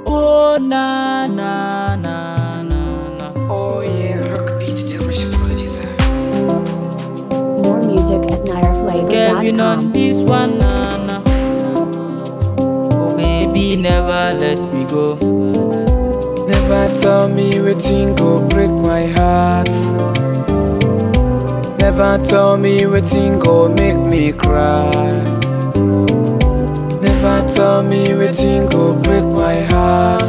Oh na na na na na. Oh yeah, Rockbeat, the rich producer. More music at Kevin on nireflavor.com. this one na na. Oh baby, never let me go. Never tell me wetin go break my heart. Never tell me wetin go make me cry. Never tell me wetin go break my heart.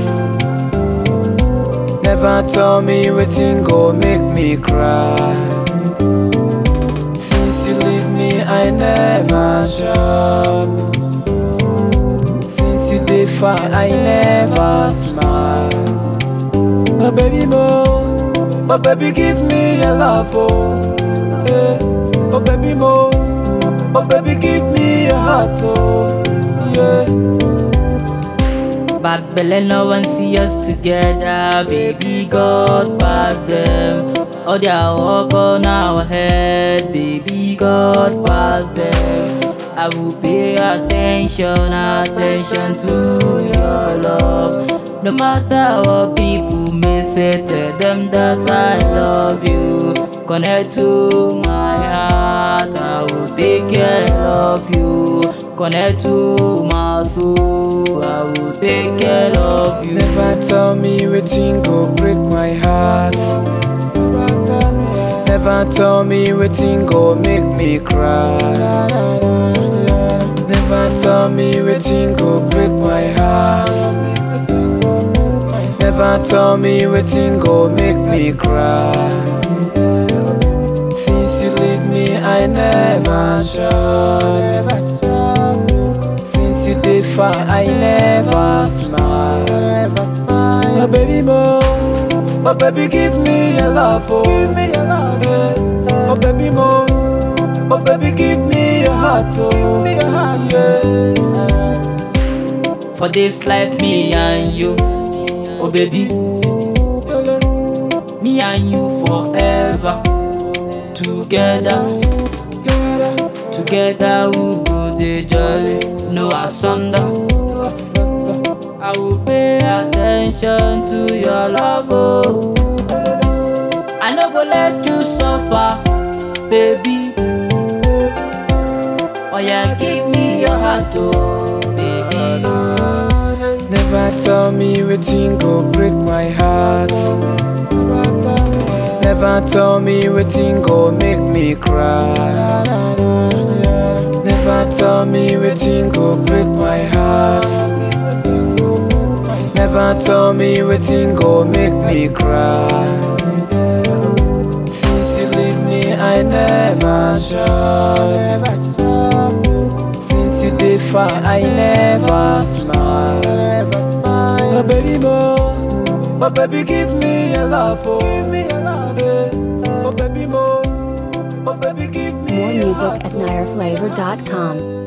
Never tell me wetin go make me cry. Since you leave me, I never shop. Since you dey far, I never smile. Oh baby mo, oh baby give me your love, oh yeah. Oh baby mo, oh baby give me your heart, oh yeah. Bad belle, no one see us together. Baby, God pass them. All their work on our head. Baby, God pass them. I will pay attention to your love. No matter what people may say, tell them that I love you. Connect to my heart, I will take care of you. Connect to my soul, I will take care of you. Never tell me wetin go break my heart. Never tell me wetin go make me cry. Never tell me wetin go break my heart. Never tell me wetin go make me cry. Since you leave me, I never shop. Since you dey far, I never smile. Oh baby mo, oh baby give me your love, oh yeah. Oh baby mo, oh baby give me your heart, oh yeah. For this life, me and you, oh baby, me and you forever. Together, together we go dey jolly, no asunder. I will pay attention to your love, oh. I no go let you suffer, baby. Oh yeah, give me your heart, oh, baby. Never tell me wetin go break my heart. Never tell me wetin go make me cry. Never tell me wetin go break my heart. Never tell me wetin go make me cry. Since you leave me, I never shop. Since you dey far, I never smile. Oh baby mo, oh baby give me your love, oh yeah. Oh baby mo, oh baby give me More your music heart, at oh. nireflavor.com.